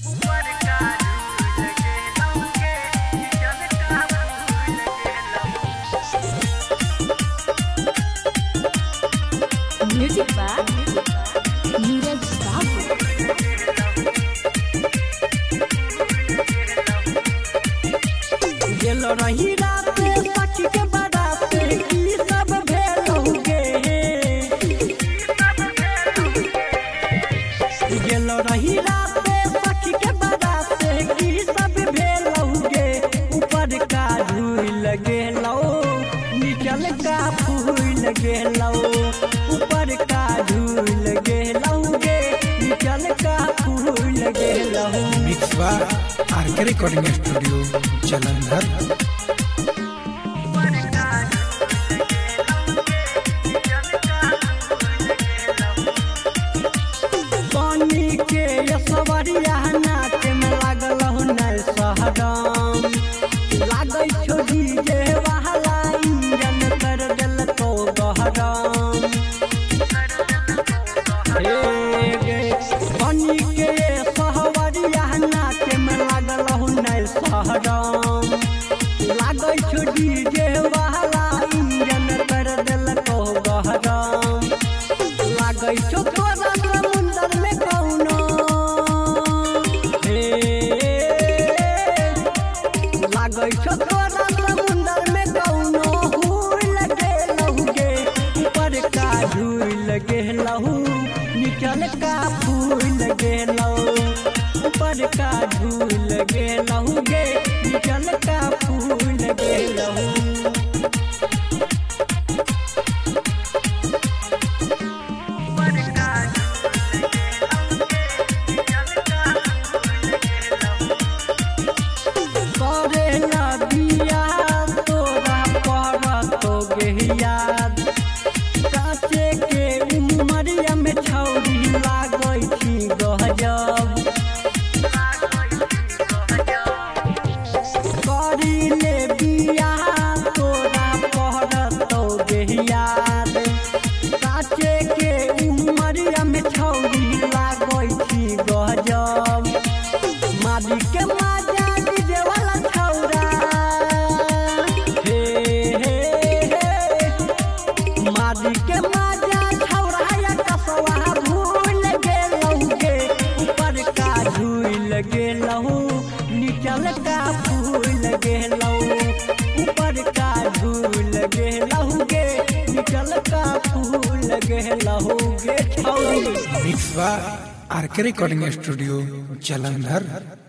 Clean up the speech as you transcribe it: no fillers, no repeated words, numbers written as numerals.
Music by Neeraj Sahu. गेल रही रात सखी के बारात की सब भेलौगे। गेल रही रात सखी के बारात की सब भेलौगे। ऊपर का झूल गेलौ निकल का फूल गेलौ। ऊपर का झूल गेलौगे निकल का फूल गेलौ। Mix by RK recording studio Jalandhar. पानी के सवरिया नाच में लागल नहीं सहरम। लागै छो डीजे वाला इंजन कर दिल तो गहरम। पानी के सवरिया नाच में लागल नहीं सहरम। लागै छो डीजे वाला इंजन कर दिल तो गहरम। लागै छो तोरा समुंदर में कौनो लागै छो तोरा समुंदर में कौनो हुल गेलहुगे। ऊपर का झूल गेलहु निकल का फूल गेलौ। ऊपर का झूल गेलहुगे निकल का फूल गेलहु। करेला बिया तोरा पड़तो याद। काचे के उमरिया में छौरी लागै छी गजब। करिले बिया तोरा पड़तो याद। काचे के उमरिया में छौरी लागै छी गजब। मारी के माजा डीजे वाला छौरा मारी के माजा छौरा या कसवा भूल गेलौगे। ऊपर का झूल गेलहु निकल का फूल गेलौ। ऊपर का झूल गेलहुगे निकल का फूल गेलहुगे छौरी। Mix by RK recording studio Jalandhar.